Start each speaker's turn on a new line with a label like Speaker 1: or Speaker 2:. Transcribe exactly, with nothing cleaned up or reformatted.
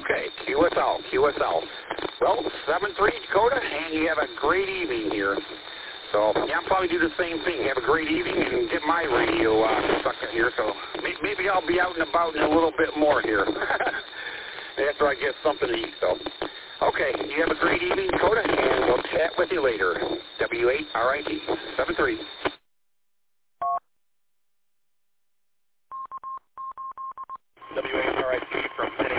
Speaker 1: Okay, Q S L, Q S L. Well, seven three Dakota, and you have a great evening here. So, yeah, I'll probably do the same thing. Have a great evening and get my radio uh, stuck in here. So maybe I'll be out and about in a little bit more here after I get something to eat. So, okay, you have a great evening, Dakota, and we'll chat with you later. W eight R I T, seven three. W eight R I T from